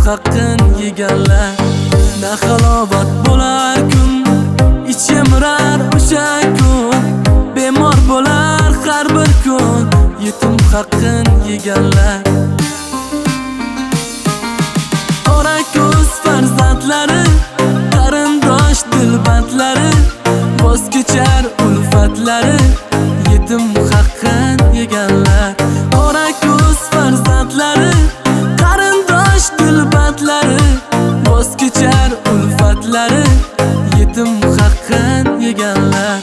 haqqin yeganlar. Na halovat bo'lar kun, ichimrar o'sha kun. Bemor bo'lar har bir kun, yetim haqqin yeganlar. Qora ko'z farzandlari, qarindosh dilbandlari, voz kechar ulfatlari, yetim haqqin yeganlar. Qora ko'z farzandlari, qarindosh dilbandlari, voz kechar ulfatlari, yetim haqqin yeganlar.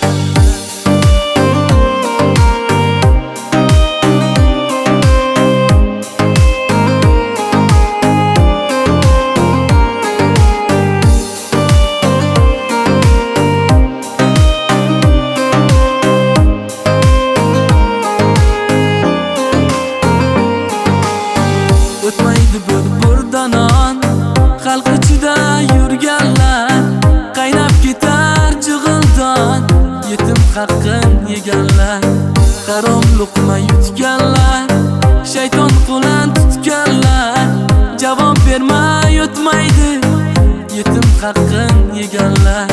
O'tmaydi bir non, xalq ichida yurganlar, qaynab ketar jig'ildon, yetim haqqin yeganlar. Harom luqma yutganlar, shayton qo'lan tutganlar, javob bermay o'tmaydi, yetim haqqin yeganlar.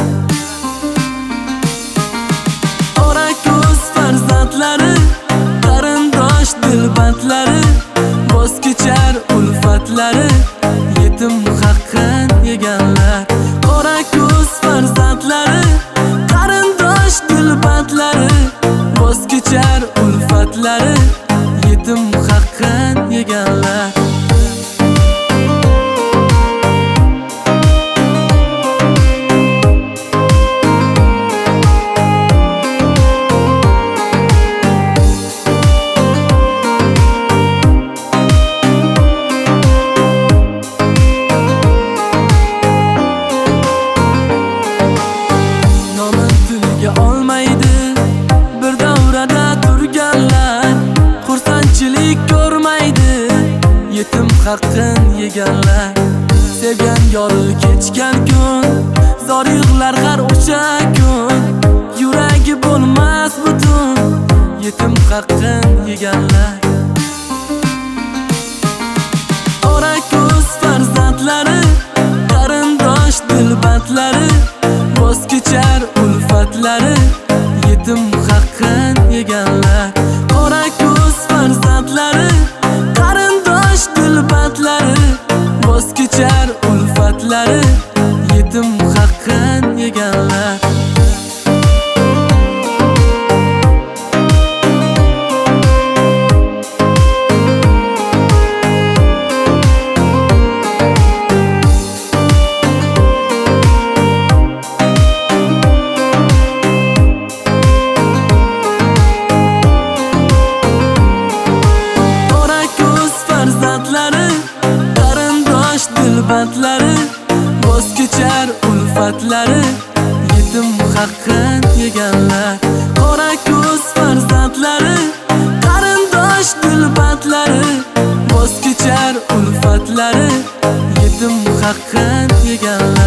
Qora ko'z farzandlari, qarindosh dilbandlari, voz kechar ulfatlari, yetim haqqin yeganlar. Qora ko'z farzandlari, qarindosh dilbandlari, voz kechar ulfatlari, yetim haqqin yeganlar. Yetim haqqin yeganlar. Sevgan yori kechgan kun, zor yig'lar har o'sha kun, yuragi bo'lmas butun, yetim haqqin yeganlar. Qora ko'z farzandlari, qarindosh dilbandlari, voz kechar ulfatlari, yetim haqqin yeganlar. Qora ko'z farzandlari, qarindosh dilbandlari, voz kechar ulfatlari, yetim haqqin yeganlar. Qarindosh dilbandlari, voz kechar ulfatlari, yetim haqqin yeganlar. Qora ko'z farzandlari, qarindosh dilbandlari, voz kechar ulfatlari, yetim haqqin yeganlar.